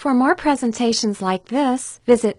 For more presentations like this, visit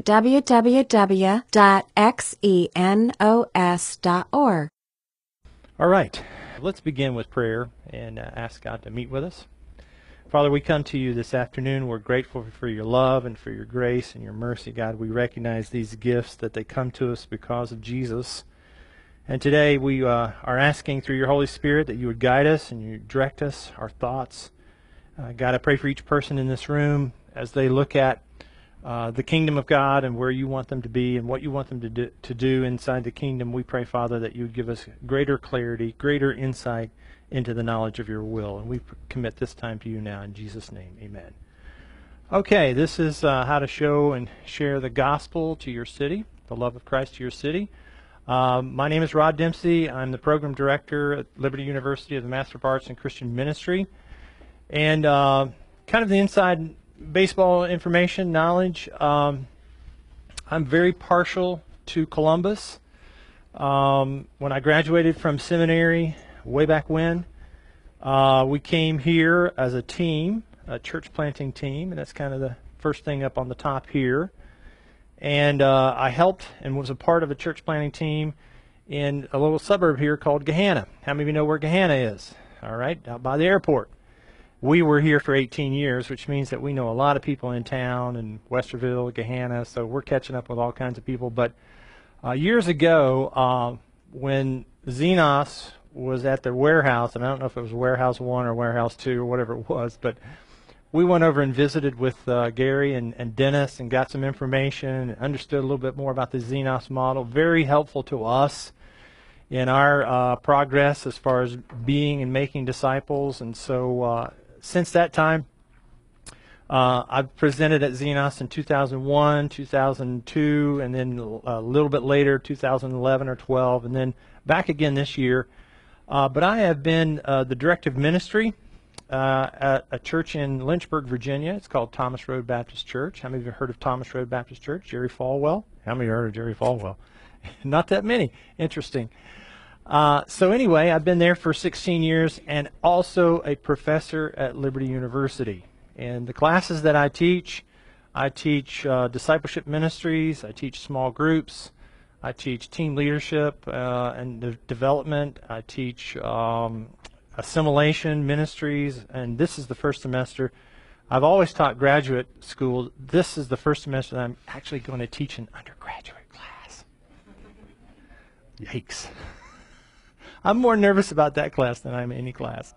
www.xenos.org. All right, let's begin with prayer and ask God to meet with us. Father, we come to you this afternoon. We're grateful for your love and for your grace and your mercy, God. We recognize these gifts, that they come to us because of Jesus. And today we are asking through your Holy Spirit that you would guide us and you direct us, our thoughts. God, I pray for each person in this room as they look at the kingdom of God and where you want them to be and what you want them to do inside the kingdom. We pray, Father, that you would give us greater clarity, greater insight into the knowledge of your will. And we commit this time to you now in Jesus' name. Amen. Okay, this is how to show and share the gospel to your city, the love of Christ to your city. My name is Rod Dempsey. I'm the program director at Liberty University of the Master of Arts in Christian Ministry. And kind of the inside baseball information, knowledge. I'm very partial to Columbus. When I graduated from seminary way back when, we came here as a team, a church planting team, and that's kind of the first thing up on the top here. And I helped and was a part of a church planting team in a little suburb here called Gahanna. How many of you know where Gahanna is? All right, out by the airport. We were here for 18 years, which means that we know a lot of people in town, and Westerville, Gahanna, so we're catching up with all kinds of people. But years ago, when Xenos was at their warehouse, and I don't know if it was Warehouse 1 or Warehouse 2 or whatever it was, but we went over and visited with Gary and Dennis and got some information and understood a little bit more about the Xenos model. Very helpful to us in our progress as far as being and making disciples. And so since that time, I've presented at Xenos in 2001, 2002, and then a little bit later, 2011 or 12, and then back again this year. But I have been the director of ministry at a church in Lynchburg, Virginia. It's called Thomas Road Baptist Church. How many of you have heard of Thomas Road Baptist Church? Jerry Falwell? How many have heard of Jerry Falwell? Not that many. Interesting. So anyway, I've been there for 16 years and also a professor at Liberty University. And the classes that I teach discipleship ministries, I teach small groups, I teach team leadership and development, I teach assimilation ministries, and this is the first semester. I've always taught graduate school. This is the first semester that I'm actually going to teach an undergraduate class. Yikes. I'm more nervous about that class than I am any class.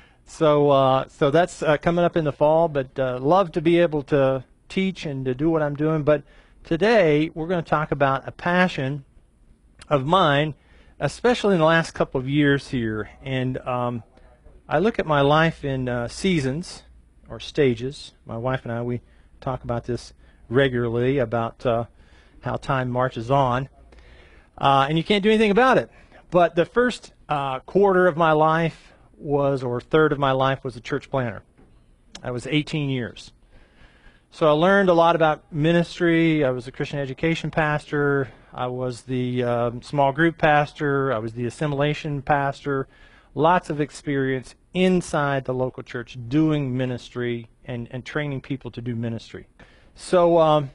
So that's coming up in the fall, but love to be able to teach and to do what I'm doing. But today we're going to talk about a passion of mine, especially in the last couple of years here. And I look at my life in seasons or stages. My wife and I, we talk about this regularly, about how time marches on. And you can't do anything about it. But the first quarter of my life was, or third of my life, was a church planter. I was 18 years. So I learned a lot about ministry. I was a Christian education pastor. I was the small group pastor. I was the assimilation pastor. Lots of experience inside the local church doing ministry and training people to do ministry. So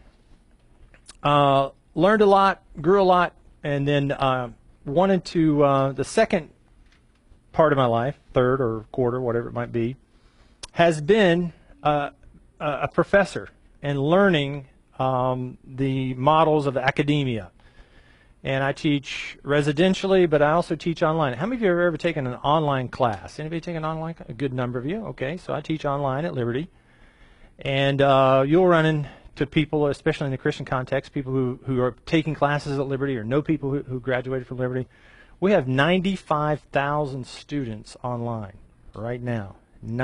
learned a lot, grew a lot, and then wanted to, the second part of my life, third or quarter, whatever it might be, has been a professor and learning the models of academia. And I teach residentially, but I also teach online. How many of you have ever taken an online class? Anybody taken an online class? A good number of you. Okay, so I teach online at Liberty. And you'll run into people, especially in the Christian context, people who are taking classes at Liberty or know people who graduated from Liberty. We have 95,000 students online right now.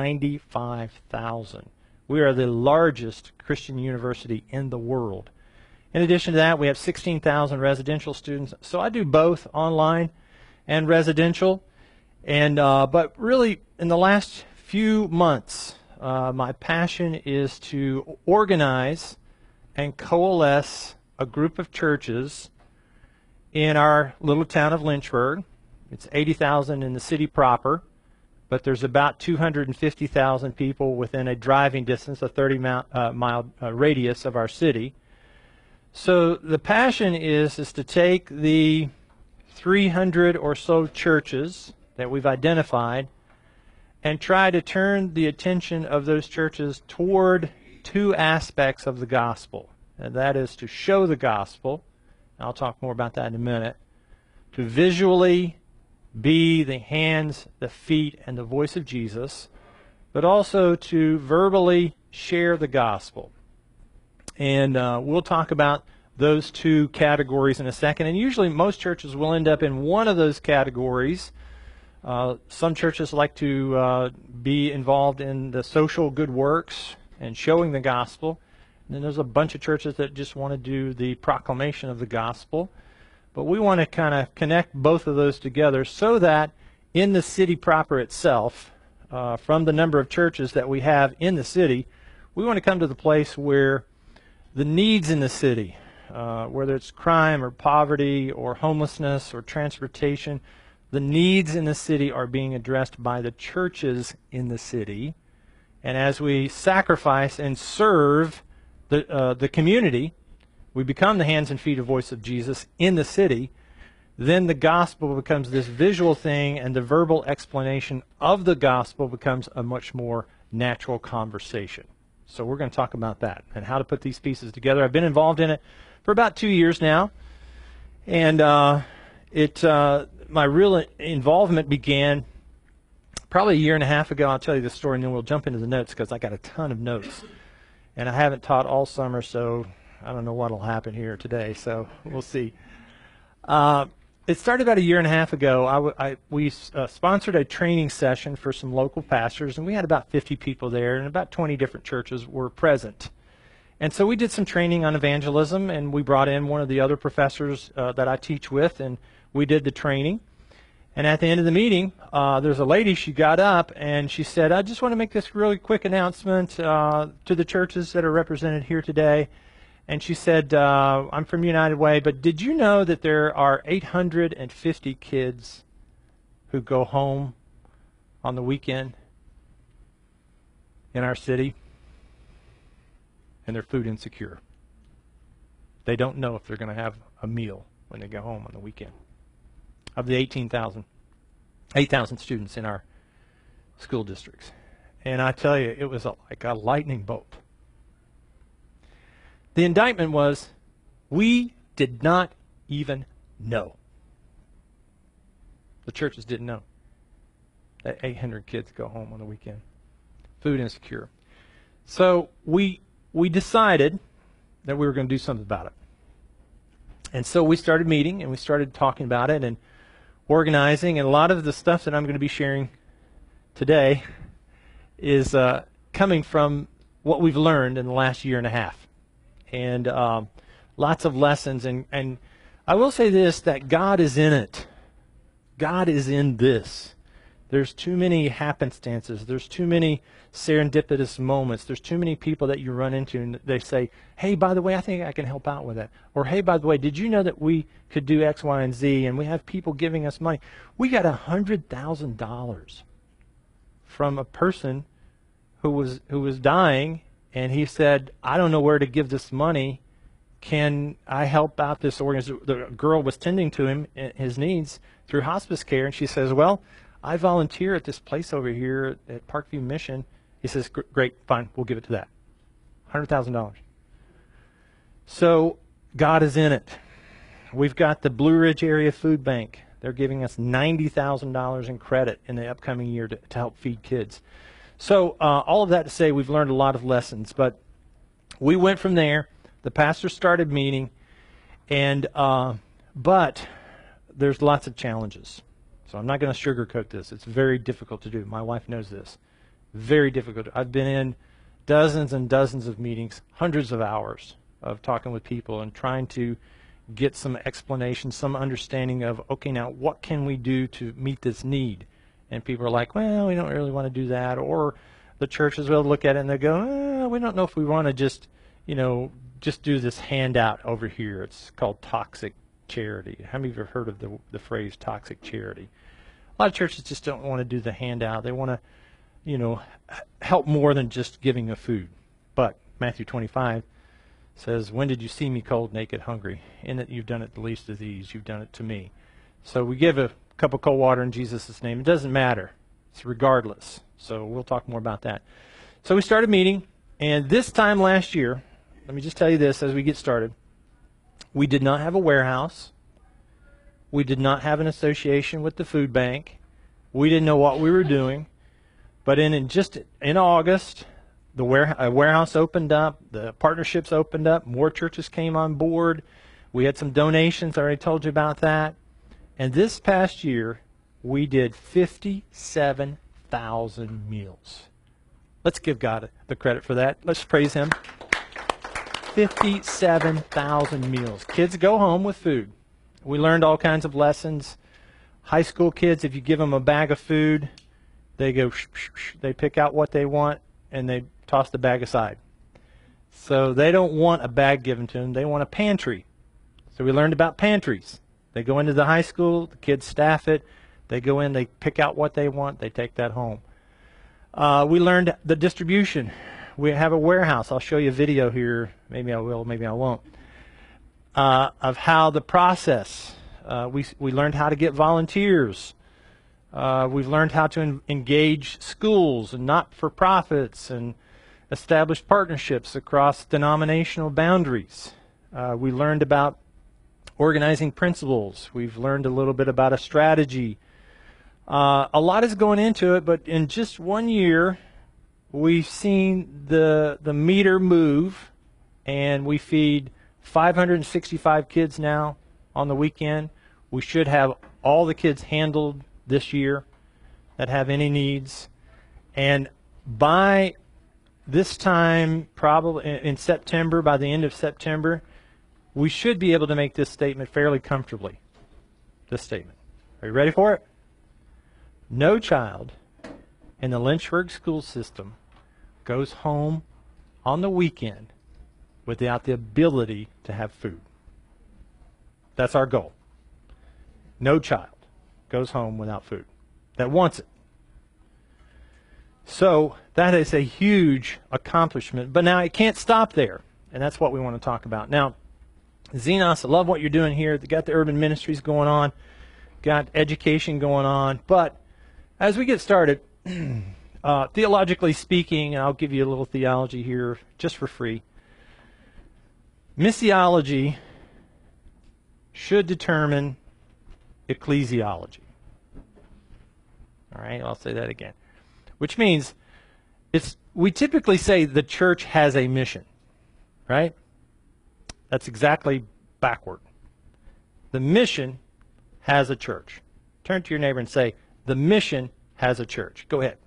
95,000. We are the largest Christian university in the world. In addition to that, we have 16,000 residential students. So I do both online and residential. And but really, in the last few months, my passion is to organize and coalesce a group of churches in our little town of Lynchburg. It's 80,000 in the city proper, but there's about 250,000 people within a driving distance, a 30-mile radius of our city. So the passion is to take the 300 or so churches that we've identified and try to turn the attention of those churches toward two aspects of the gospel. And that is to show the gospel. I'll talk more about that in a minute. To visually be the hands, the feet, and the voice of Jesus, but also to verbally share the gospel. And we'll talk about those two categories in a second. And usually most churches will end up in one of those categories. Some churches like to be involved in the social good works and showing the gospel. And then there's a bunch of churches that just want to do the proclamation of the gospel. But we want to kind of connect both of those together so that in the city proper itself, from the number of churches that we have in the city, we want to come to the place where the needs in the city, whether it's crime or poverty or homelessness or transportation, the needs in the city are being addressed by the churches in the city. And as we sacrifice and serve the community, we become the hands and feet and voice of Jesus in the city, then the gospel becomes this visual thing, and the verbal explanation of the gospel becomes a much more natural conversation. So we're going to talk about that and how to put these pieces together. I've been involved in it for about 2 years now, and my real involvement began probably a year and a half ago. I'll tell you the story, and then we'll jump into the notes because I got a ton of notes. And I haven't taught all summer, so I don't know what will happen here today, so we'll see. It started about a year and a half ago. We sponsored a training session for some local pastors, and we had about 50 people there, and about 20 different churches were present. And so we did some training on evangelism, and we brought in one of the other professors that I teach with, and we did the training. And at the end of the meeting, there's a lady, she got up and she said, I just want to make this really quick announcement to the churches that are represented here today. And she said, I'm from United Way, but did you know that there are 850 kids who go home on the weekend in our city, and they're food insecure? They don't know if they're going to have a meal when they go home on the weekend. Of the 8,000 students in our school districts. And I tell you, it was like a lightning bolt. The indictment was, we did not even know. The churches didn't know that 800 kids go home on the weekend. Food insecure. So we decided that we were going to do something about it. And so we started meeting, and we started talking about it and organizing. And a lot of the stuff that I'm going to be sharing today is coming from what we've learned in the last year and a half. And lots of lessons. And I will say this, that God is in it. God is in this. There's too many happenstances. There's too many serendipitous moments. There's too many people that you run into and they say, hey, by the way, I think I can help out with that. Or, hey, by the way, did you know that we could do X, Y, and Z? And we have people giving us money. We got $100,000 from a person who was dying, and he said, I don't know where to give this money. Can I help out this organization? The girl was tending to him, his needs, through hospice care, and she says, well, I volunteer at this place over here at Parkview Mission. He says, great, fine, we'll give it to that. $100,000. So God is in it. We've got the Blue Ridge Area Food Bank. They're giving us $90,000 in credit in the upcoming year to help feed kids. So all of that to say, we've learned a lot of lessons. But we went from there. The pastor started meeting, and but there's lots of challenges. So I'm not going to sugarcoat this. It's very difficult to do. My wife knows this. Very difficult. I've been in dozens and dozens of meetings, hundreds of hours of talking with people and trying to get some explanation, some understanding of, okay, now what can we do to meet this need? And people are like, well, we don't really want to do that. Or the churches will look at it and they go, we don't know if we want to just do this handout over here. It's called toxic charity. How many of you have heard of the phrase toxic charity? A lot of churches just don't want to do the handout. They want to, help more than just giving of food. But Matthew 25 says, when did you see me cold, naked, hungry? In that you've done it the least of these, you've done it to me. So we give a cup of cold water in Jesus' name. It doesn't matter. It's regardless. So we'll talk more about that. So we started meeting, and this time last year, let me just tell you this as we get started, we did not have a warehouse. We did not have an association with the food bank. We didn't know what we were doing. But in August, the warehouse opened up, the partnerships opened up, more churches came on board. We had some donations, I already told you about that. And this past year, we did 57,000 meals. Let's give God the credit for that. Let's praise Him. 57,000 meals. Kids go home with food. We learned all kinds of lessons. High school kids, if you give them a bag of food, they go, they pick out what they want, and they toss the bag aside. So they don't want a bag given to them. They want a pantry. So we learned about pantries. They go into the high school, the kids staff it. They go in, they pick out what they want, they take that home. We learned the distribution. We have a warehouse. I'll show you a video here. Maybe I will, maybe I won't. Of how the process. We learned how to get volunteers. We've learned how to engage schools and not-for-profits and establish partnerships across denominational boundaries. We learned about organizing principles. We've learned a little bit about a strategy. A lot is going into it, but in just 1 year, we've seen the meter move, and we feed 565 kids now on the weekend. We should have all the kids handled this year that have any needs. And by this time, probably in September, by the end of September, we should be able to make this statement fairly comfortably. This statement. Are you ready for it? No child in the Lynchburg school system goes home on the weekend without the ability to have food. That's our goal. No child goes home without food that wants it. So that is a huge accomplishment. But now it can't stop there. And that's what we want to talk about. Now, Xenos, I love what you're doing here. They got the urban ministries going on, got education going on. But as we get started, theologically speaking, and I'll give you a little theology here just for free. Missiology should determine ecclesiology. All right, I'll say that again. Which means we typically say the church has a mission, right? That's exactly backward. The mission has a church. Turn to your neighbor and say, the mission has a church. Go ahead.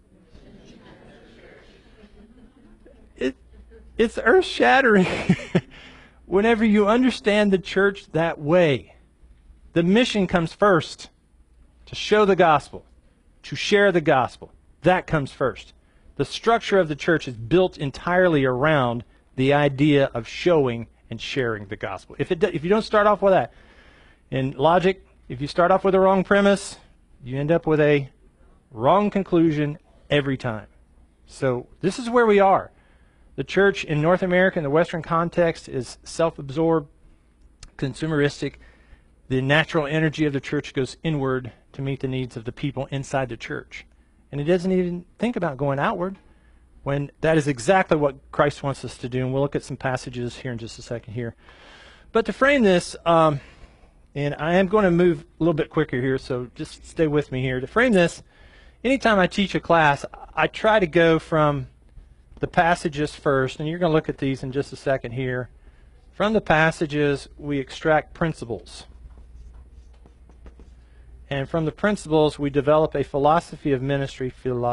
It's earth-shattering whenever you understand the church that way. The mission comes first, to show the gospel, to share the gospel. That comes first. The structure of the church is built entirely around the idea of showing and sharing the gospel. If you don't start off with that, in logic, if you start off with a wrong premise, you end up with a wrong conclusion every time. So this is where we are. The church in North America, in the Western context, is self-absorbed, consumeristic. The natural energy of the church goes inward to meet the needs of the people inside the church. And it doesn't even think about going outward, when that is exactly what Christ wants us to do. And we'll look at some passages here in just a second here. But to frame this, and I am going to move a little bit quicker here, so just stay with me here. To frame this, anytime I teach a class, I try to go from the passages first, and you're going to look at these in just a second here. From the passages, we extract principles. And from the principles, we develop a philosophy of ministry.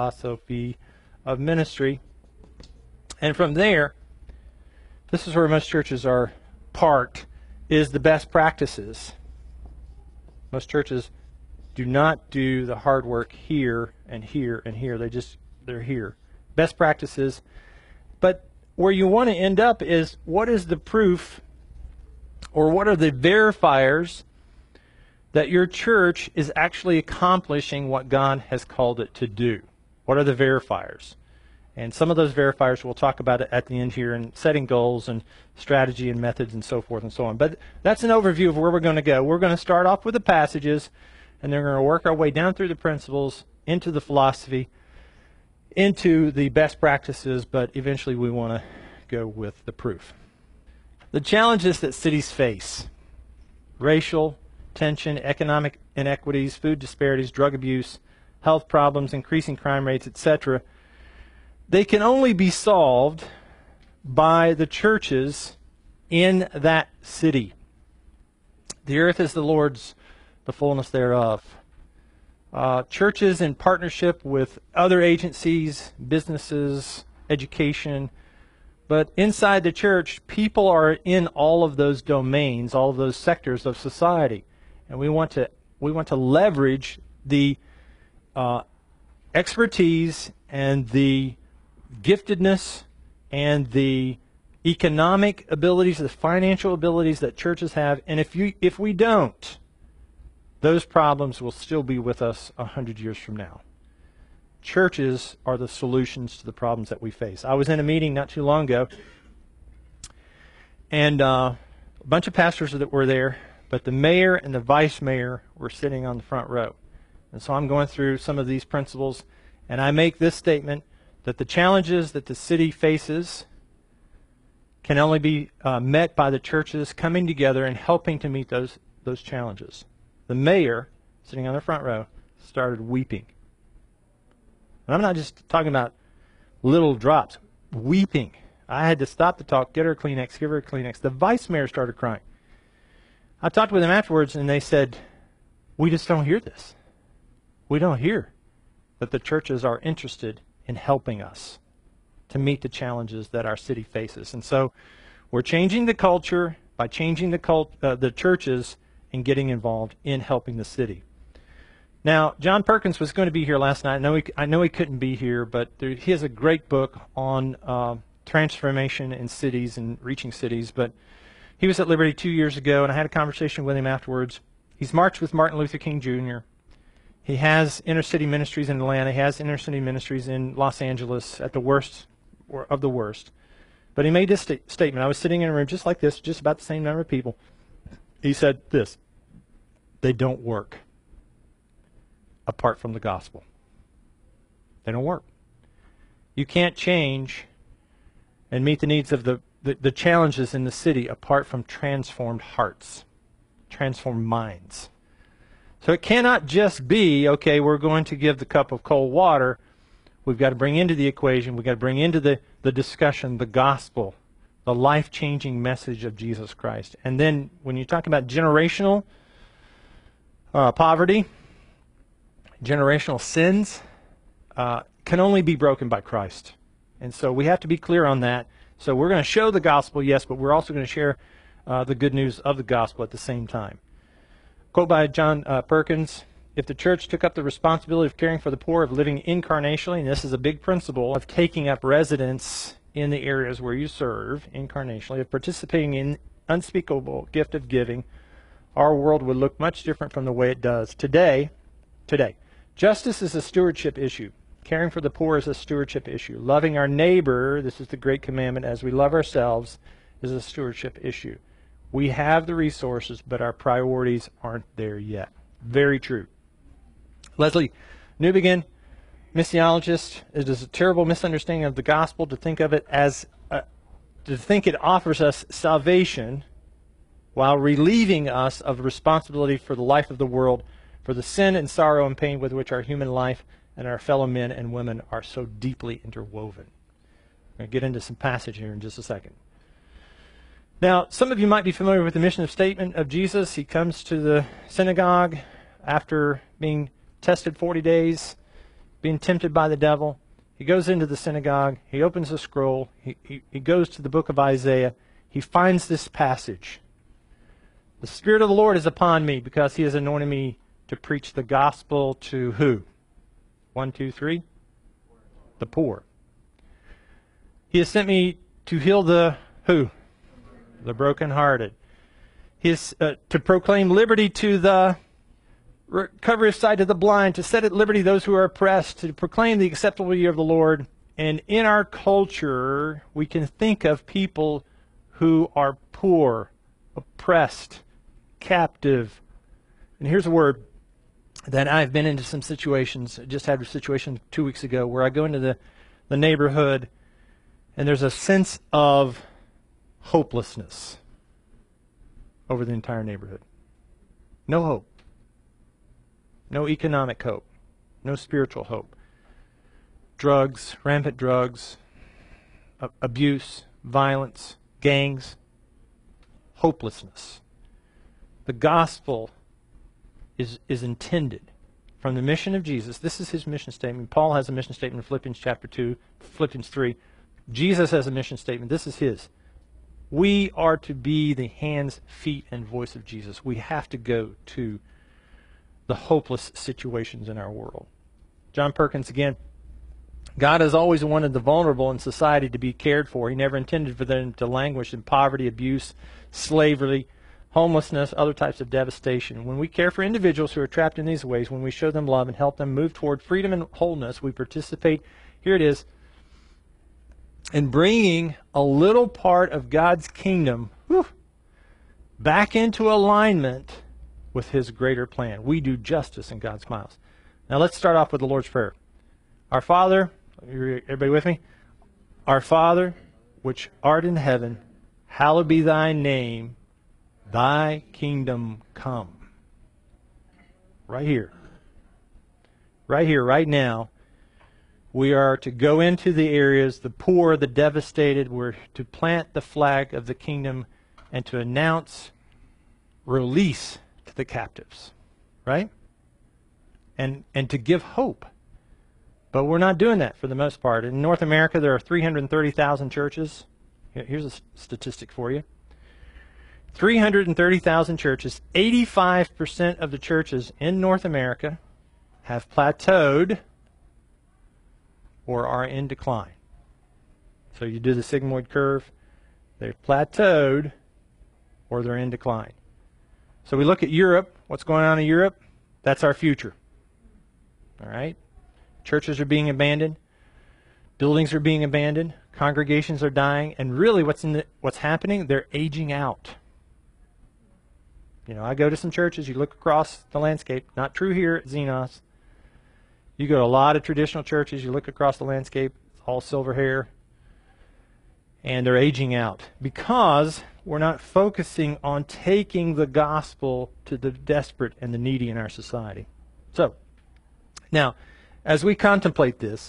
And from there, this is where most churches are parked, is the best practices. Most churches do not do the hard work here and here and here. They're here. Best practices. But where you want to end up is, what is the proof, or what are the verifiers that your church is actually accomplishing what God has called it to do? What are the verifiers? And some of those verifiers we'll talk about it at the end here, and setting goals and strategy and methods and so forth and so on. But that's an overview of where we're going to go. We're going to start off with the passages, and then we're going to work our way down through the principles, into the philosophy, into the best practices, but eventually we want to go with the proof. The challenges that cities face: racial tension, economic inequities, food disparities, drug abuse, health problems, increasing crime rates, etc. They can only be solved by the churches in that city. The earth is the Lord's, the fullness thereof. Churches in partnership with other agencies, businesses, education. But inside the church, people are in all of those domains, all of those sectors of society. And we want to leverage the expertise and the giftedness and the economic abilities, the financial abilities that churches have. And if we don't, those problems will still be with us 100 years from now. Churches are the solutions to the problems that we face. I was in a meeting not too long ago, and a bunch of pastors that were there, but the mayor and the vice mayor were sitting on the front row. And so I'm going through some of these principles, and I make this statement, that the challenges that the city faces can only be met by the churches coming together and helping to meet those challenges. The mayor, sitting on the front row, started weeping. And I'm not just talking about little drops, weeping. I had to stop the talk, get her a Kleenex, give her a Kleenex. The vice mayor started crying. I talked with them afterwards, and they said, we just don't hear this. We don't hear that the churches are interested in helping us to meet the challenges that our city faces. And so we're changing the culture by changing the churches and getting involved in helping the city. Now, John Perkins was going to be here last night. I know he couldn't be here, but he has a great book on transformation in cities and reaching cities. But he was at Liberty 2 years ago, and I had a conversation with him afterwards. He's marched with Martin Luther King Jr. He has inner-city ministries in Atlanta. He has inner-city ministries in Los Angeles at the worst of the worst. But he made this statement. I was sitting in a room just like this, just about the same number of people. He said this: they don't work apart from the gospel. They don't work. You can't change and meet the needs of the challenges in the city apart from transformed hearts, transformed minds. So it cannot just be, okay, we're going to give the cup of cold water. We've got to bring into the equation, we've got to bring into the discussion the gospel, the life-changing message of Jesus Christ. And then when you talk about generational poverty, generational sins, can only be broken by Christ. And so we have to be clear on that. So we're going to show the gospel, yes, but we're also going to share the good news of the gospel at the same time. Quote by John Perkins: if the church took up the responsibility of caring for the poor, of living incarnationally, and this is a big principle, of taking up residence in the areas where you serve incarnationally, of participating in unspeakable gift of giving, our world would look much different from the way it does today. Justice is a stewardship issue. Caring for the poor is a stewardship issue. Loving our neighbor, this is the great commandment, as we love ourselves, is a stewardship issue. We have the resources, but our priorities aren't there yet. Very true. Leslie Newbegin, missiologist, it is a terrible misunderstanding of the gospel to think of it as, to think it offers us salvation while relieving us of responsibility for the life of the world, for the sin and sorrow and pain with which our human life and our fellow men and women are so deeply interwoven. I'm going to get into some passage here in just a second. Now, some of you might be familiar with the mission statement of Jesus. He comes to the synagogue after being tested 40 days, being tempted by the devil. He goes into the synagogue. He opens the scroll. He goes to the book of Isaiah. He finds this passage. The Spirit of the Lord is upon me because He has anointed me to preach the gospel to who? 1, 2, 3? The poor. He has sent me to heal the who? The brokenhearted. He is to proclaim liberty to the recover his sight to the blind, to set at liberty those who are oppressed, to proclaim the acceptable year of the Lord. And in our culture, we can think of people who are poor, oppressed, captive. And here's a word that I've been into some situations. I just had a situation 2 weeks ago where I go into the neighborhood and there's a sense of hopelessness over the entire neighborhood. No hope. No economic hope. No spiritual hope. Drugs, rampant drugs, abuse, violence, gangs, hopelessness. The gospel is intended from the mission of Jesus. This is his mission statement. Paul has a mission statement in Philippians chapter 2, Philippians 3. Jesus has a mission statement. This is his. We are to be the hands, feet, and voice of Jesus. We have to go to the hopeless situations in our world. John Perkins again. God has always wanted the vulnerable in society to be cared for. He never intended for them to languish in poverty, abuse, slavery, homelessness, other types of devastation. When we care for individuals who are trapped in these ways, when we show them love and help them move toward freedom and wholeness, we participate, here it is, in bringing a little part of God's kingdom back into alignment with his greater plan. We do justice in God's smiles. Now let's start off with the Lord's Prayer. Our Father, everybody with me? Our Father, which art in heaven, hallowed be thy name. Thy kingdom come. Right here. Right here, right now. We are to go into the areas, the poor, the devastated. We're to plant the flag of the kingdom and to announce release to the captives. Right? And to give hope. But we're not doing that for the most part. In North America, there are 330,000 churches. Here's a statistic for you. 330,000 churches. 85% of the churches in North America have plateaued or are in decline. So you do the sigmoid curve. They've plateaued or they're in decline. So we look at Europe. What's going on in Europe? That's our future. All right? Churches are being abandoned. Buildings are being abandoned. Congregations are dying. And really what's happening? They're aging out. You know, I go to some churches. You look across the landscape. Not true here at Xenos. You go to a lot of traditional churches. You look across the landscape. It's all silver hair. And they're aging out. Because we're not focusing on taking the gospel to the desperate and the needy in our society. So, now, as we contemplate this,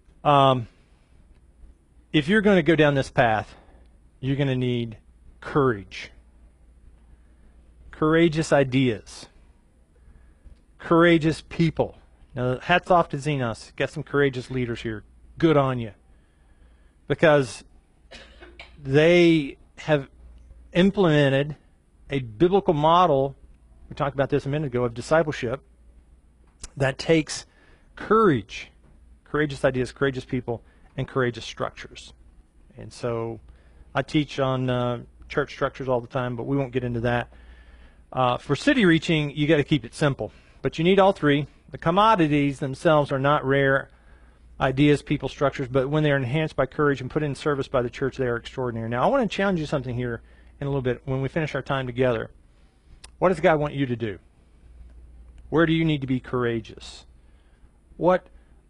if you're going to go down this path, you're going to need courage. Courageous ideas. Courageous people. Now, hats off to Xenos. Got some courageous leaders here. Good on you. Because they have implemented a biblical model, we talked about this a minute ago, of discipleship that takes courage, courageous ideas, courageous people, and courageous structures. And so I teach on church structures all the time, but we won't get into that. For city reaching, you got to keep it simple. But you need all three. The commodities themselves are not rare ideas, people, structures, but when they are enhanced by courage and put in service by the church, they are extraordinary. Now, I want to challenge you something here in a little bit when we finish our time together. What does God want you to do? Where do you need to be courageous? What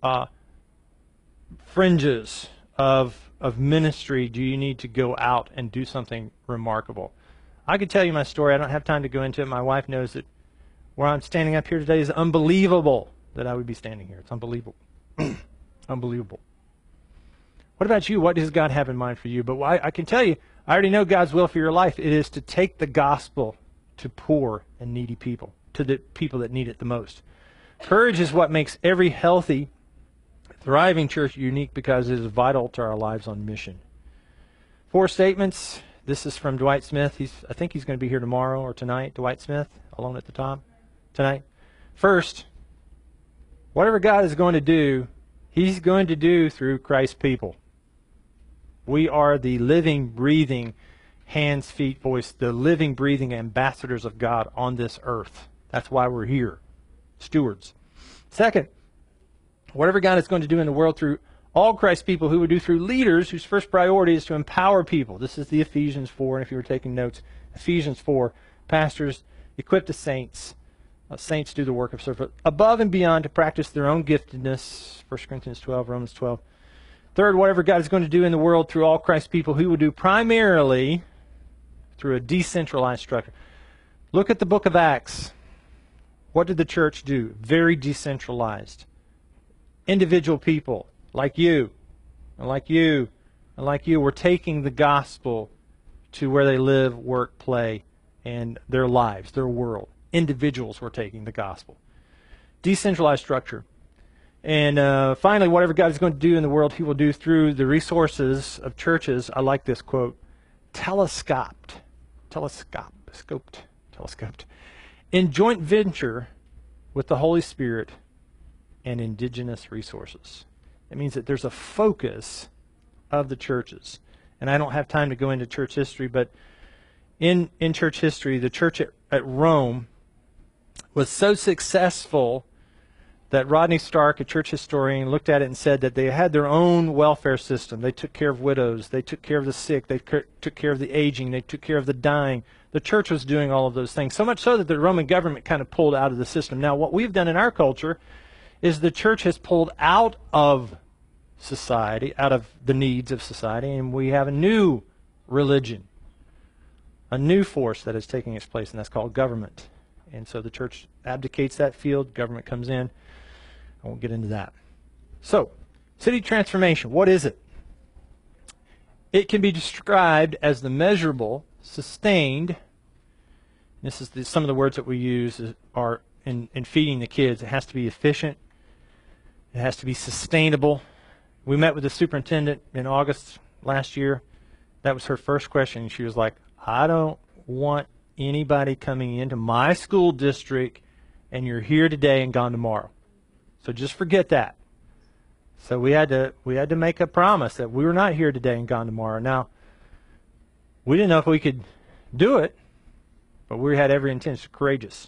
fringes of ministry do you need to go out and do something remarkable? I could tell you my story. I don't have time to go into it. My wife knows that where I'm standing up here today is unbelievable that I would be standing here. It's unbelievable. Unbelievable. What about you? What does God have in mind for you? But I can tell you, I already know God's will for your life. It is to take the gospel to poor and needy people, to the people that need it the most. Courage is what makes every healthy, thriving church unique because it is vital to our lives on mission. 4 statements. This is from Dwight Smith. I think he's going to be here tomorrow or tonight. Dwight Smith, alone at the top, tonight. First, whatever God is going to do, He's going to do through Christ's people. We are the living, breathing, hands, feet, voice, the living, breathing ambassadors of God on this earth. That's why we're here. stewards. Second, whatever God is going to do in the world through all Christ's people, who would do through leaders whose first priority is to empower people. This is the Ephesians 4, and if you were taking notes, Ephesians 4, pastors equip the saints. Saints do the work of service above and beyond to practice their own giftedness. 1 Corinthians 12, Romans 12. Third, whatever God is going to do in the world through all Christ's people, He will do primarily through a decentralized structure. Look at the book of Acts. What did the church do? Very decentralized. Individual people like you, and like you, and like you were taking the gospel to where they live, work, play, and their lives, their world. Individuals were taking the gospel. Decentralized structure. And finally, whatever God is going to do in the world, He will do through the resources of churches. I like this quote. Telescoped. In joint venture with the Holy Spirit and indigenous resources. It means that there's a focus of the churches. And I don't have time to go into church history, but in church history, the church at Rome was so successful that Rodney Stark, a church historian, looked at it and said that they had their own welfare system. They took care of widows. They took care of the sick. They took care of the aging. They took care of the dying. The church was doing all of those things, so much so that the Roman government kind of pulled out of the system. Now, what we've done in our culture is the church has pulled out of society, out of the needs of society, and we have a new religion, a new force that is taking its place, and that's called government. And so the church abdicates that field, government comes in. I won't get into that. So, city transformation, what is it? It can be described as the measurable, sustained, this is some of the words that we use are in feeding the kids. It has to be efficient. It has to be sustainable. We met with the superintendent in August last year. That was her first question. She was like, I don't want anybody coming into my school district and you're here today and gone tomorrow. So just forget that. So we had to make a promise that we were not here today and gone tomorrow. Now, we didn't know if we could do it, but we had every intention. Courageous.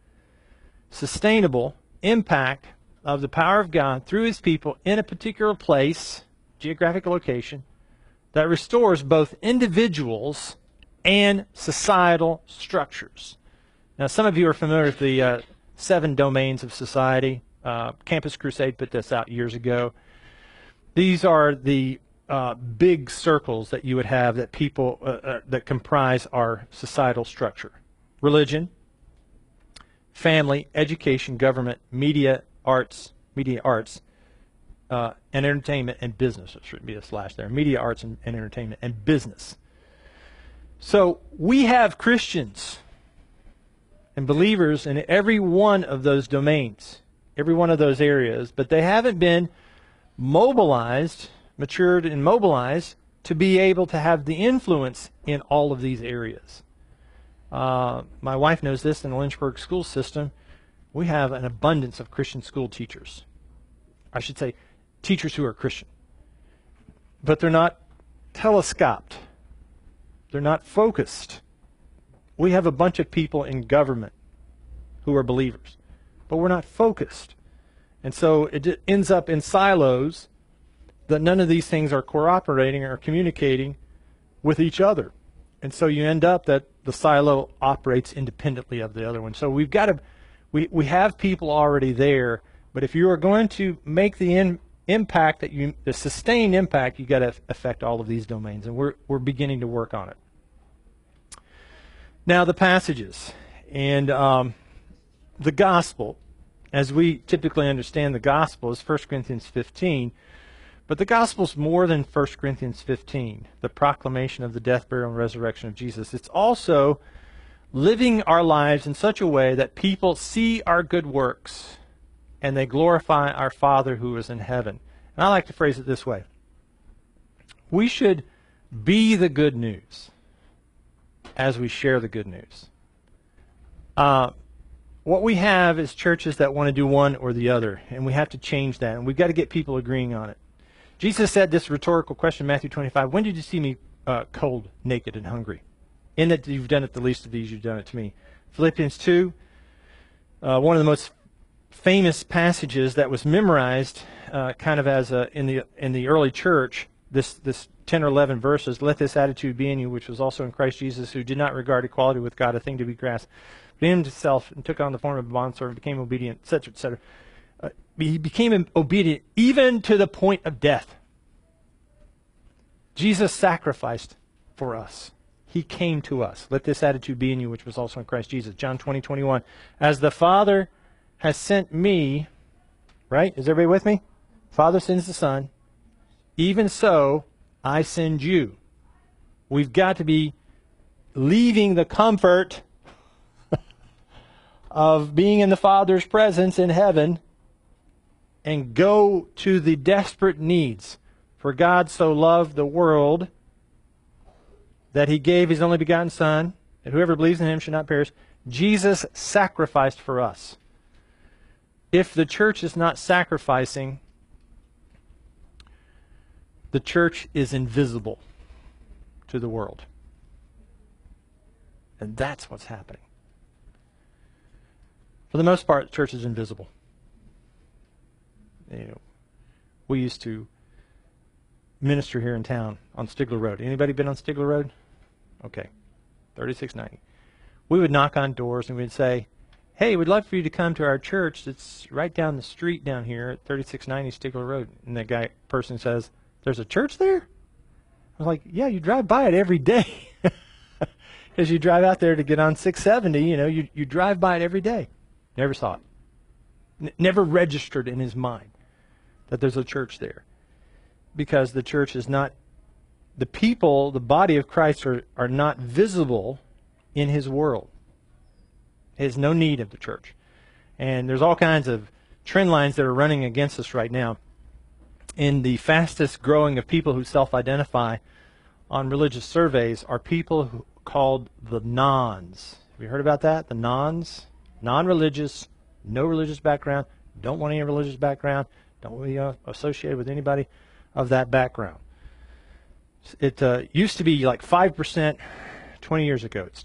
Sustainable impact of the power of God through His people in a particular place, geographic location, that restores both individuals and societal structures. Now, some of you are familiar with the 7 domains of society. Campus Crusade put this out years ago. These are the big circles that you would have that people that comprise our societal structure: religion, family, education, government, media, arts, and entertainment, and business. There should be a slash there. Media, arts, and entertainment, and business. So we have Christians and believers in every one of those domains, every one of those areas, but they haven't been mobilized, matured and mobilized to be able to have the influence in all of these areas. My wife knows this. In the Lynchburg school system, we have an abundance of Christian school teachers. I should say teachers who are Christian. But they're not telescoped. They're not focused. We have a bunch of people in government who are believers, but we're not focused. And so it ends up in silos that none of these things are cooperating or communicating with each other. And so you end up that the silo operates independently of the other one. So we've got to, we have people already there, but if you are going to make the impact that the sustained impact, you got to affect all of these domains, and we're beginning to work on it. Now the passages and the gospel, as we typically understand the gospel, is 1 Corinthians 15. But the gospel is more than 1 Corinthians 15, the proclamation of the death, burial, and resurrection of Jesus. It's also living our lives in such a way that people see our good works and they glorify our Father who is in heaven. And I like to phrase it this way. We should be the good news as we share the good news. What we have is churches that want to do one or the other, and we have to change that, and we've got to get people agreeing on it. Jesus said this rhetorical question in Matthew 25, when did you see me cold, naked, and hungry? In that you've done it the least of these, you've done it to me. Philippians 2, one of the most famous passages that was memorized kind of as in the early church. This 10 or 11 verses. Let this attitude be in you, which was also in Christ Jesus, who did not regard equality with God a thing to be grasped, but in himself and took on the form of a bondservant, became obedient, etc., etc. He became obedient even to the point of death. Jesus sacrificed for us. He came to us. Let this attitude be in you, which was also in Christ Jesus. John 20:21. As the Father has sent me, right? Is everybody with me? Father sends the Son. Even so, I send you. We've got to be leaving the comfort of being in the Father's presence in heaven and go to the desperate needs. For God so loved the world that he gave his only begotten Son, that whoever believes in him should not perish. Jesus sacrificed for us. If the church is not sacrificing, the church is invisible to the world. And that's what's happening. For the most part, the church is invisible. We used to minister here in town on Stigler Road. Anybody been on Stigler Road? Okay. 3690. We would knock on doors and we'd say, hey, we'd love for you to come to our church. It's right down the street down here at 3690 Stigler Road. And the person says, there's a church there? I was like, yeah, you drive by it every day. Because you drive out there to get on 670, you drive by it every day. Never saw it. Never registered in his mind that there's a church there. Because the church is not, the people, the body of Christ are not visible in his world. He has no need of the church. And there's all kinds of trend lines that are running against us right now. In the fastest growing of people who self-identify on religious surveys are people called the nons. Have you heard about that? The nons? Non-religious, no religious background, don't want any religious background, don't want to be associated with anybody of that background. It used to be like 5% 20 years ago. It's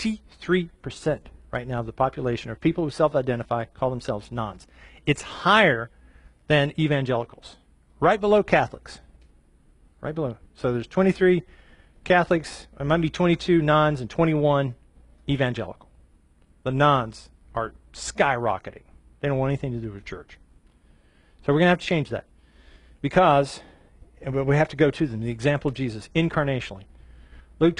23% right now of the population of people who self-identify call themselves nons. It's higher than evangelicals. Right below Catholics. Right below. So there's 23 Catholics, it might be 22 nons, and 21 evangelical. The nons are skyrocketing. They don't want anything to do with church. So we're going to have to change that. Because we have to go to them. The example of Jesus, incarnationally. Luke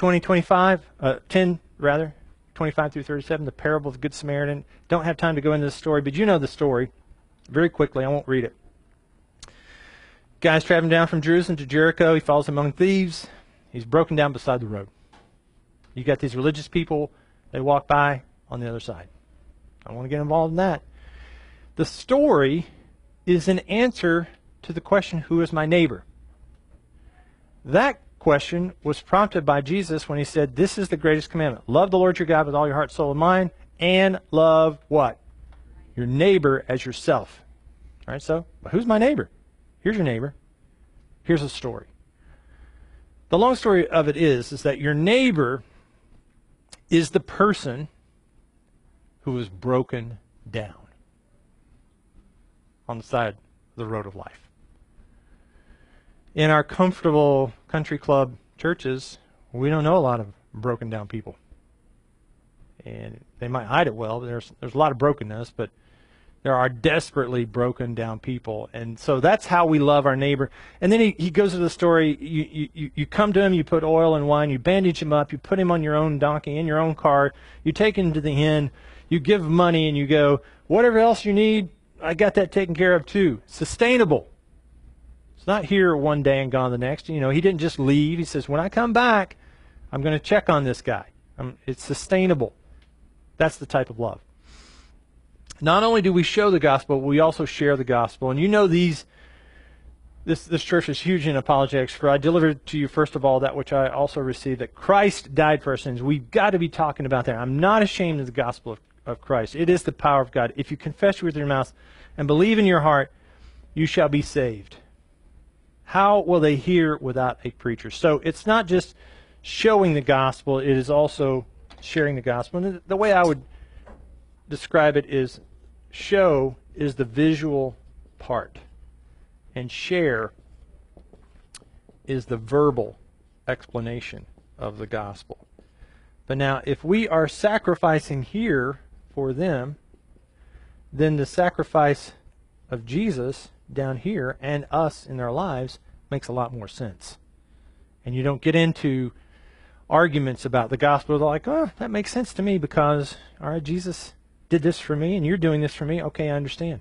10 rather, 25 through 37, the parable of the Good Samaritan. Don't have time to go into this story, but you know the story. Very quickly, I won't read it. Guy's traveling down from Jerusalem to Jericho. He falls among thieves. He's broken down beside the road. You got these religious people. They walk by on the other side. I don't want to get involved in that. The story is an answer to the question, who is my neighbor? That question was prompted by Jesus when he said, this is the greatest commandment. Love the Lord your God with all your heart, soul, and mind, and love what? Your neighbor as yourself. All right, so who's my neighbor? Here's your neighbor. Here's a story. The long story of it is that your neighbor is the person who is broken down on the side of the road of life. In our comfortable country club churches, we don't know a lot of broken down people. And they might hide it well, but there's a lot of brokenness, but there are desperately broken down people. And so that's how we love our neighbor. And then he goes to the story, you come to him, you put oil and wine, you bandage him up, you put him on your own donkey, in your own cart, you take him to the inn, you give money, and you go, whatever else you need, I got that taken care of too. Sustainable. It's not here one day and gone the next. He didn't just leave. He says, when I come back, I'm going to check on this guy. It's sustainable. That's the type of love. Not only do we show the gospel, we also share the gospel. And this church is huge in apologetics. For I delivered to you first of all that which I also received, that Christ died for our sins. We've got to be talking about that. I'm not ashamed of the gospel of Christ. It is the power of God. If you confess with your mouth and believe in your heart, you shall be saved. How will they hear without a preacher? So it's not just showing the gospel, it is also sharing the gospel. And the way I would describe it is show is the visual part, and share is the verbal explanation of the gospel. But now, if we are sacrificing here for them, then the sacrifice of Jesus down here and us in their lives makes a lot more sense. And you don't get into arguments about the gospel. They're like, oh, that makes sense to me because, all right, Jesus did this for me and you're doing this for me. Okay, I understand.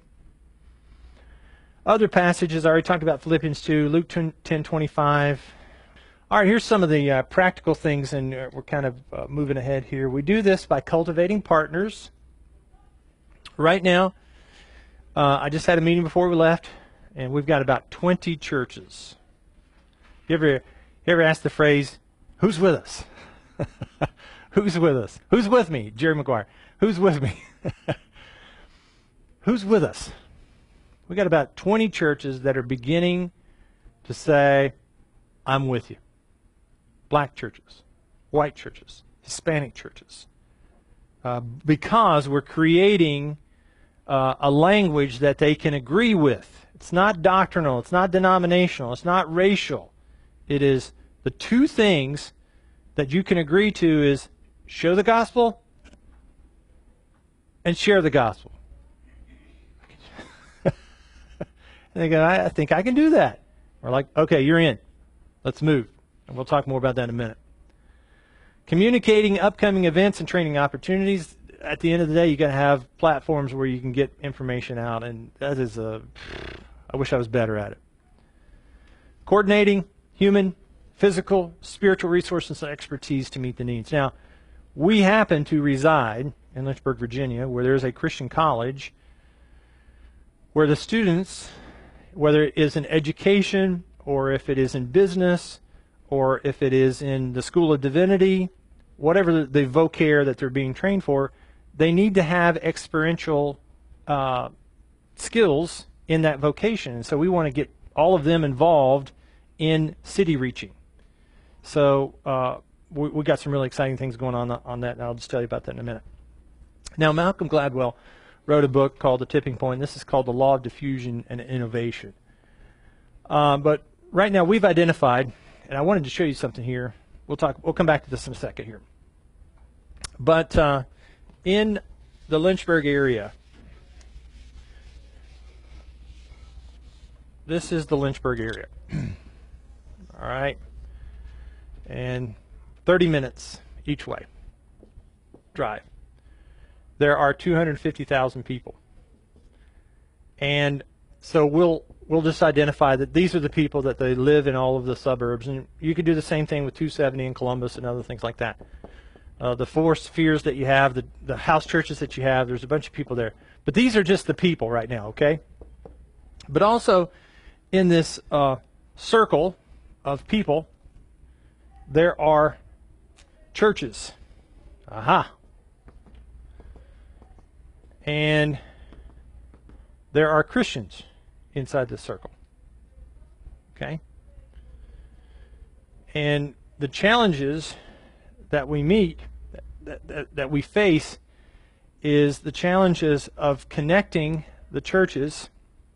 Other passages, I already talked about Philippians 2, Luke 10:25. All right, here's some of the practical things, and we're kind of moving ahead here. We do this by cultivating partners. Right now, I just had a meeting before we left, and we've got about 20 churches. You ever ask the phrase, who's with us? Who's with us? Who's with me? Jerry McGuire. Who's with me? Who's with us? We got about 20 churches that are beginning to say, I'm with you. Black churches, white churches, Hispanic churches. Because we're creating a language that they can agree with. It's not doctrinal, it's not denominational, it's not racial. It is the two things that you can agree to is show the gospel and share the gospel. And they go, I think I can do that. We're like, okay, you're in. Let's move. And we'll talk more about that in a minute. Communicating upcoming events and training opportunities. At the end of the day, you got to have platforms where you can get information out, and that is I wish I was better at it. Coordinating human, physical, spiritual resources and expertise to meet the needs. Now, we happen to reside in Lynchburg, Virginia, where there's a Christian college where the students, whether it is in education or if it is in business or if it is in the School of Divinity, whatever the vocare that they're being trained for, they need to have experiential skills in that vocation. And so we want to get all of them involved in city reaching. So we got some really exciting things going on that, and I'll just tell you about that in a minute. Now, Malcolm Gladwell wrote a book called The Tipping Point. This is called The Law of Diffusion and Innovation. But right now we've identified, and I wanted to show you something here. We'll come back to this in a second here. But in the Lynchburg area, this is the Lynchburg area. All right. And 30 minutes each way drive. There are 250,000 people. And so we'll just identify that these are the people that they live in all of the suburbs. And you could do the same thing with 270 in Columbus and other things like that. The four spheres that you have, the house churches that you have, there's a bunch of people there. But these are just the people right now, okay? But also in this circle of people, there are churches. Aha. And there are Christians inside this circle. Okay? And the challenges that we meet, that we face, is the challenges of connecting the churches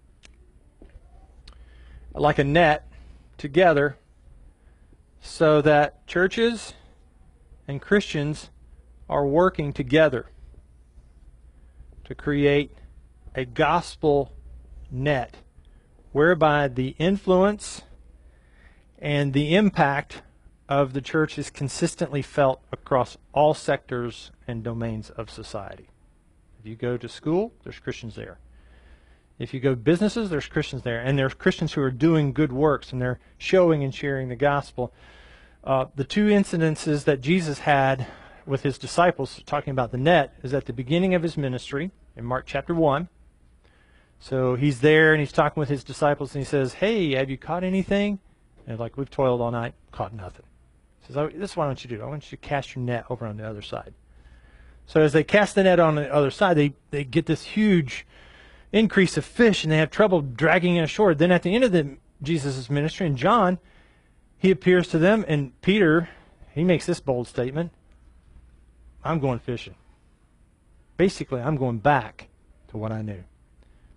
like a net together so that churches and Christians are working together to create a gospel net whereby the influence and the impact of the church is consistently felt across all sectors and domains of society. If you go to school, there's Christians there. If you go to businesses, there's Christians there. And there's Christians who are doing good works, and they're showing and sharing the gospel. The two incidences that Jesus had with his disciples, talking about the net, is at the beginning of his ministry in Mark chapter 1. So he's there, and he's talking with his disciples, and he says, hey, have you caught anything? And they're like, we've toiled all night, caught nothing. He says, this is what I want you to do. I want you to cast your net over on the other side. So as they cast the net on the other side, they get this huge increase of fish, and they have trouble dragging it ashore. Then at the end of Jesus' ministry, in John, he appears to them, and Peter, he makes this bold statement, I'm going fishing. Basically, I'm going back to what I knew.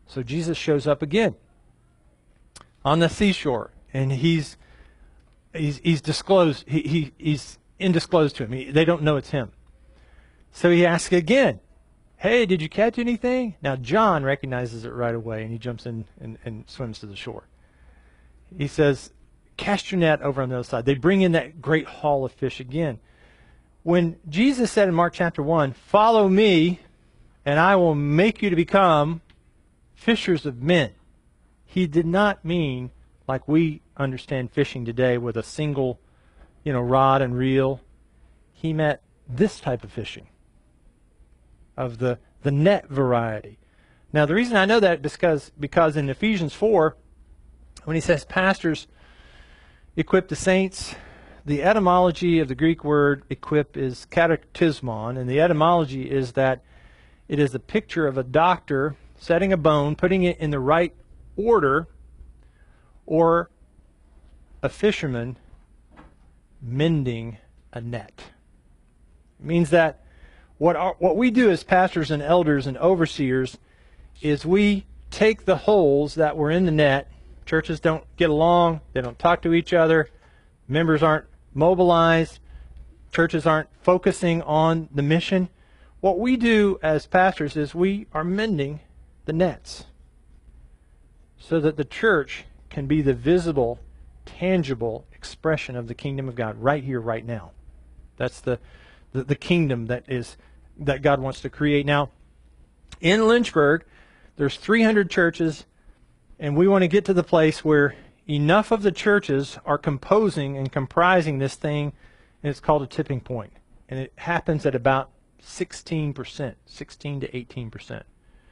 So Jesus shows up again on the seashore, and he's disclosed. He's indisclosed to him. They don't know it's him. So he asks again, "Hey, did you catch anything?" Now John recognizes it right away, and he jumps in and swims to the shore. He says, "Cast your net over on the other side." They bring in that great haul of fish again. When Jesus said in Mark chapter 1, "Follow me, and I will make you to become fishers of men," he did not mean like we understand fishing today with a single, rod and reel. He meant this type of fishing, of the net variety. Now, the reason I know that is because in Ephesians 4, when he says pastors equip the saints, the etymology of the Greek word equip is katartismon, and the etymology is that it is a picture of a doctor setting a bone, putting it in the right order, or a fisherman mending a net. It means that what we do as pastors and elders and overseers is we take the holes that were in the net. Churches don't get along. They don't talk to each other. Members aren't mobilized. Churches aren't focusing on the mission. What we do as pastors is we are mending the nets so that the church can be the visible, tangible expression of the kingdom of God right here, right now. That's the kingdom that God wants to create. Now, in Lynchburg, there's 300 churches, and we want to get to the place where enough of the churches are composing and comprising this thing, and it's called a tipping point. And it happens at about 16%, 16 to 18%.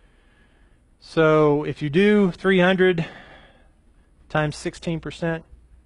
So if you do 300 times 16%,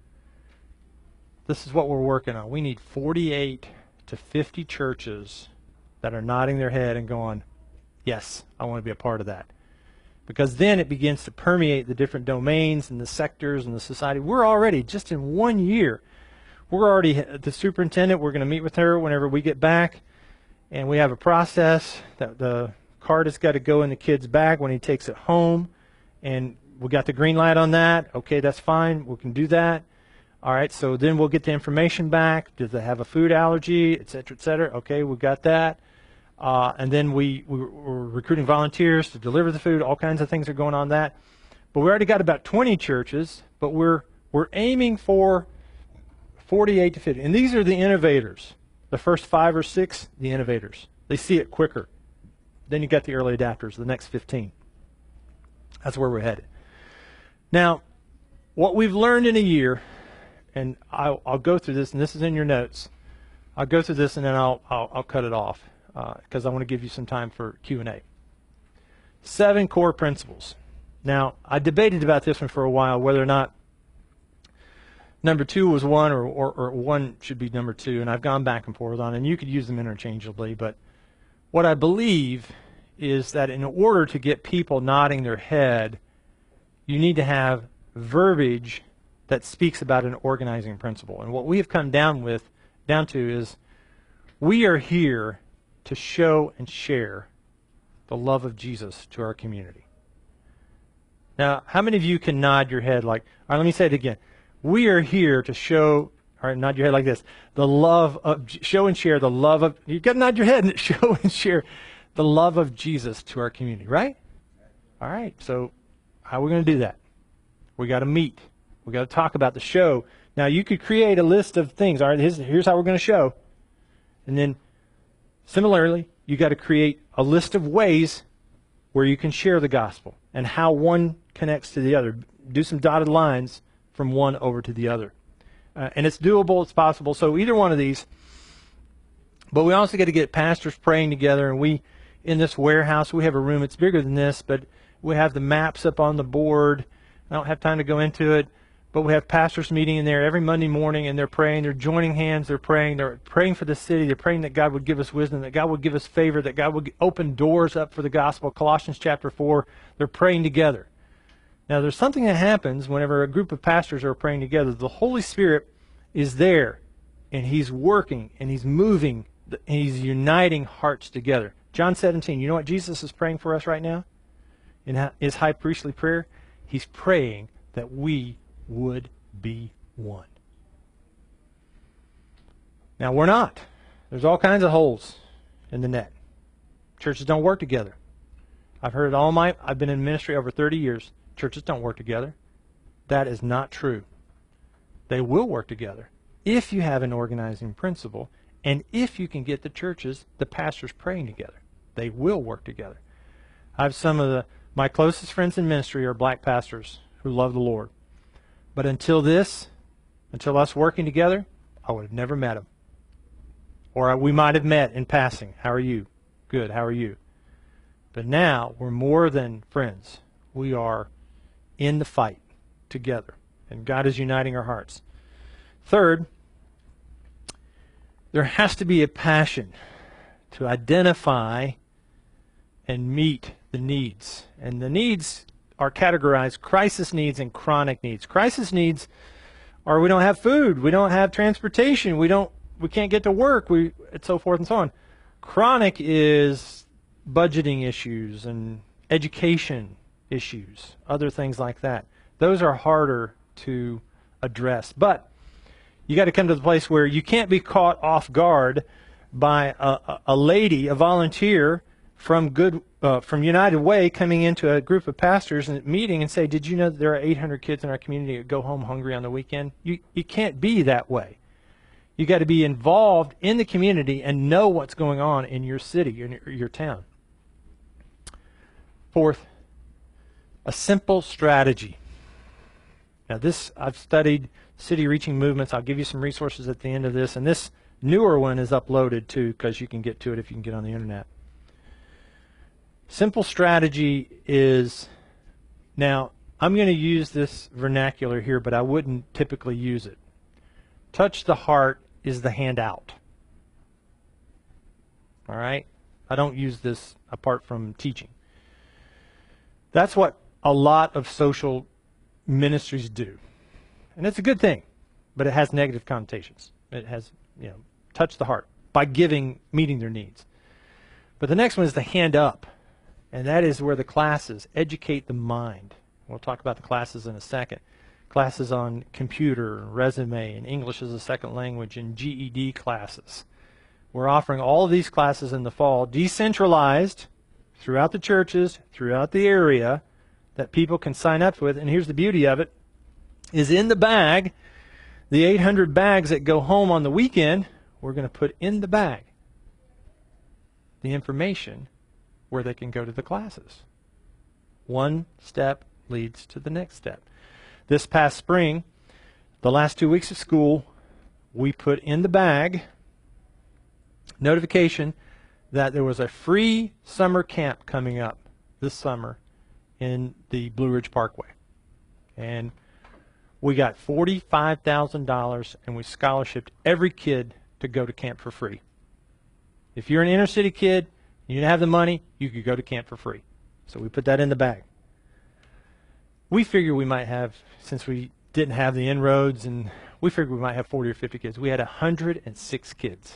this is what we're working on. We need 48 to 50 churches that are nodding their head and going, "Yes, I want to be a part of that." Because then it begins to permeate the different domains and the sectors and the society. We're already, just in 1 year, the superintendent, we're going to meet with her whenever we get back, and we have a process that the card has got to go in the kid's bag when he takes it home, and we got the green light on that. Okay, that's fine. We can do that. All right, so then we'll get the information back. Does they have a food allergy, et cetera, et cetera? Okay, we got that. And then we're recruiting volunteers to deliver the food. All kinds of things are going on that. But we already got about 20 churches, but we're aiming for 48 to 50. And these are the innovators. The first 5 or 6, the innovators. They see it quicker. Then you got the early adapters, the next 15. That's where we're headed. Now, what we've learned in a year, and I'll go through this, and this is in your notes. I'll go through this, and then I'll cut it off because I want to give you some time for Q&A. 7 core principles. Now, I debated about this one for a while, whether or not number 2 was 1 or 1 should be number 2, and I've gone back and forth on it, and you could use them interchangeably, but what I believe is that in order to get people nodding their head, you need to have verbiage that speaks about an organizing principle. And what we have come down to is we are here to show and share the love of Jesus to our community. Now, how many of you can nod your head like, all right, let me say it again. We are here to show, all right, nod your head like this, show and share the love of, you've got to nod your head and show and share the love of Jesus to our community, right? All right, so how are we going to do that? We got to meet. We got to talk about the show. Now, you could create a list of things. All right, here's how we're going to show. And then, similarly, you got to create a list of ways where you can share the gospel and how one connects to the other. Do some dotted lines from one over to the other. And it's doable, it's possible. So either one of these. But we also got to get pastors praying together. And we, in this warehouse, we have a room. It's bigger than this, but we have the maps up on the board. I don't have time to go into it. But we have pastors meeting in there every Monday morning, and they're praying. They're joining hands. They're praying for the city. They're praying that God would give us wisdom, that God would give us favor, that God would open doors up for the gospel. Colossians chapter 4, they're praying together. Now, there's something that happens whenever a group of pastors are praying together. The Holy Spirit is there, and He's working, and He's moving, and He's uniting hearts together. John 17, you know what Jesus is praying for us right now? in his high priestly prayer, he's praying that we would be one. Now, we're not. There's all kinds of holes in the net. Churches don't work together. I've heard I've been in ministry over 30 years. Churches don't work together. That is not true. They will work together if you have an organizing principle and if you can get the pastors praying together. They will work together. I have some of my closest friends in ministry are black pastors who love the Lord. But until us working together, I would have never met them. Or we might have met in passing. How are you? Good. How are you? But now we're more than friends. We are in the fight together. And God is uniting our hearts. Third, there has to be a passion to identify and meet the needs. And the needs are categorized crisis needs and chronic needs. Crisis needs are we don't have food, we don't have transportation, we can't get to work, and so forth and so on. Chronic is budgeting issues and education issues, other things like that. Those are harder to address. But you got to come to the place where you can't be caught off guard by a volunteer from United Way coming into a group of pastors and meeting and say, did you know that there are 800 kids in our community that go home hungry on the weekend? You can't be that way. You got to be involved in the community and know what's going on in your city, in your town. Fourth, a simple strategy. Now I've studied city reaching movements. I'll give you some resources at the end of this. And this newer one is uploaded too, because you can get to it if you can get on the internet. Simple strategy is, now I'm going to use this vernacular here, but I wouldn't typically use it. Touch the heart is the handout. All right? I don't use this apart from teaching. That's what a lot of social ministries do. And it's a good thing, but it has negative connotations. It has, touch the heart by meeting their needs. But the next one is the hand up. And that is where the classes educate the mind. We'll talk about the classes in a second. Classes on computer, resume, and English as a second language, and GED classes. We're offering all of these classes in the fall, decentralized throughout the churches, throughout the area, that people can sign up with. And here's the beauty of it, is in the bag, the 800 bags that go home on the weekend, we're going to put in the bag the information where they can go to the classes. One step leads to the next step. This past spring, the last 2 weeks of school, we put in the bag notification that there was a free summer camp coming up this summer in the Blue Ridge Parkway. And we got $45,000 and we scholarshiped every kid to go to camp for free. If you're an inner city kid, you didn't have the money, you could go to camp for free. So we put that in the bag. We figured we might have, since we didn't have the inroads, and we figured we might have 40 or 50 kids. We had 106 kids.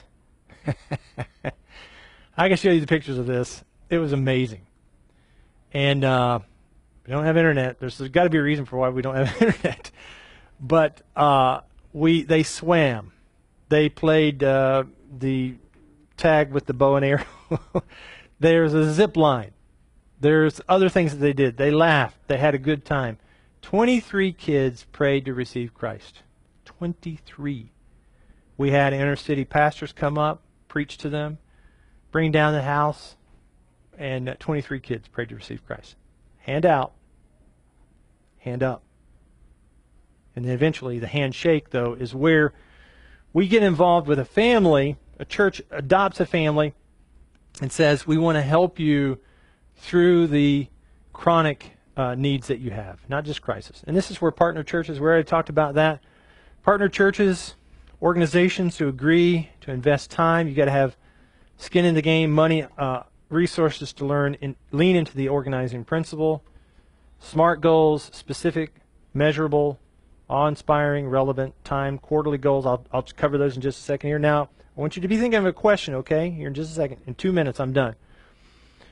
I can show you the pictures of this. It was amazing. And we don't have internet. There's got to be a reason for why we don't have internet. But they swam. They played the tag with the bow and arrow. There's a zip line. There's other things that they did. They laughed. They had a good time. 23 kids prayed to receive Christ. 23. We had inner city pastors come up, preach to them, bring down the house, and 23 kids prayed to receive Christ. Hand out, hand up. And then eventually the handshake, though, is where we get involved with a family. A church adopts a family and says, we want to help you through the chronic needs that you have, not just crisis. And this is where partner churches, we already talked about that. Partner churches, organizations who agree to invest time. You got to have skin in the game, money, resources to lean into the organizing principle. SMART goals, specific, measurable, awe-inspiring, relevant, time, quarterly goals. I'll cover those in just a second here. Now, I want you to be thinking of a question, okay? Here in just a second. In 2 minutes, I'm done.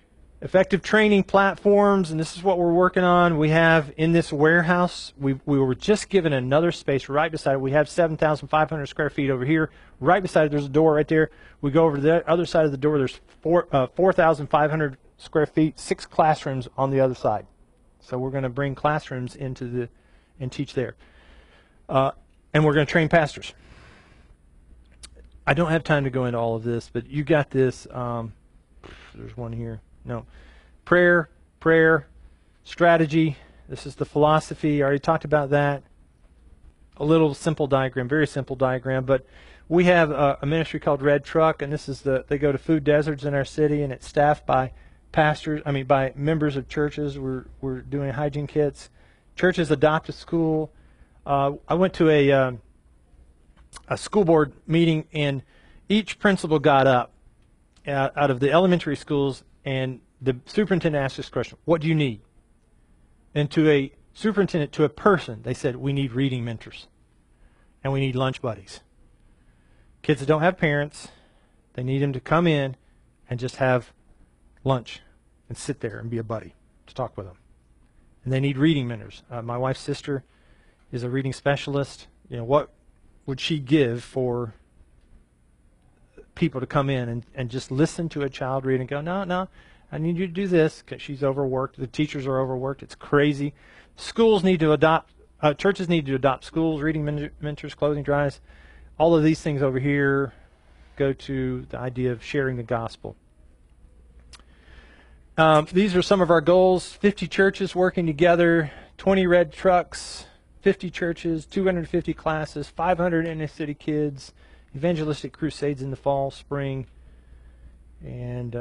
Effective training platforms, and this is what we're working on. We have in this warehouse, we were just given another space right beside it. We have 7,500 square feet over here. Right beside it, there's a door right there. We go over to the other side of the door. There's 4,500 square feet, 6 classrooms on the other side. So we're going to bring classrooms into and teach there. And we're going to train pastors. I don't have time to go into all of this, but you got this. There's one here. No. Prayer, strategy. This is the philosophy. I already talked about that. A little simple diagram, very simple diagram. But we have a ministry called Red Truck, and this is they go to food deserts in our city, and it's staffed by by members of churches. We're doing hygiene kits. Churches adopt a school. I went to a school board meeting, and each principal got up out of the elementary schools, and the superintendent asked this question: what do you need? And to a superintendent, to a person, they said, we need reading mentors, and we need lunch buddies. Kids that don't have parents, they need them to come in and just have lunch and sit there and be a buddy to talk with them. And they need reading mentors. My wife's sister is a reading specialist. You know, what would she give for people to come in and just listen to a child read and go, no, I need you to do this, because she's overworked. The teachers are overworked. It's crazy. Schools need to adopt, churches need to adopt schools, reading mentors, clothing drives. All of these things over here go to the idea of sharing the gospel. These are some of our goals: 50 churches working together, 20 red trucks, 50 churches, 250 classes, 500 inner city kids, evangelistic crusades in the fall, spring, and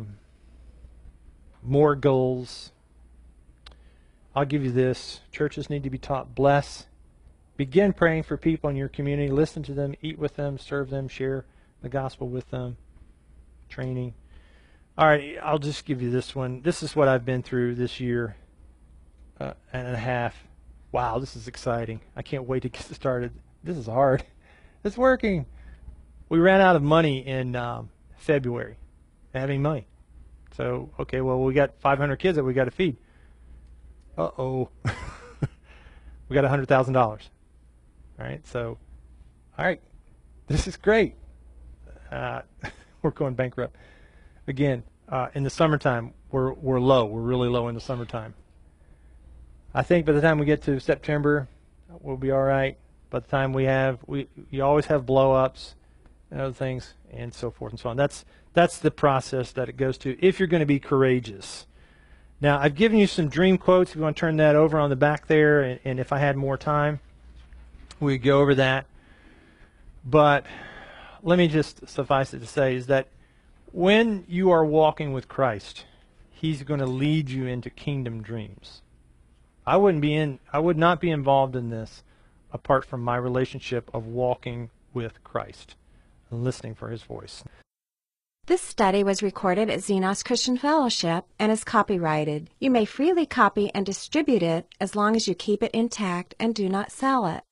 more goals. I'll give you this. Churches need to be taught bless. Begin praying for people in your community. Listen to them, eat with them, serve them, share the gospel with them. Training. All right, I'll just give you this one. This is what I've been through this year and a half. Wow, this is exciting. I can't wait to get started. This is hard. It's working. We ran out of money in February. Having money. So, okay, well, we got 500 kids that we got to feed. Uh-oh. We got $100,000. All right, so, all right, this is great. We're going bankrupt. Again, in the summertime, we're low. We're really low in the summertime. I think by the time we get to September, we'll be all right. By the time you always have blow-ups and other things, and so forth and so on. That's the process that it goes to if you're going to be courageous. Now, I've given you some dream quotes. If you want to turn that over on the back there, and if I had more time, we'd go over that. But let me just suffice it to say is that when you are walking with Christ, He's going to lead you into kingdom dreams. I would not be involved in this apart from my relationship of walking with Christ and listening for His voice. This study was recorded at Xenos Christian Fellowship and is copyrighted. You may freely copy and distribute it as long as you keep it intact and do not sell it.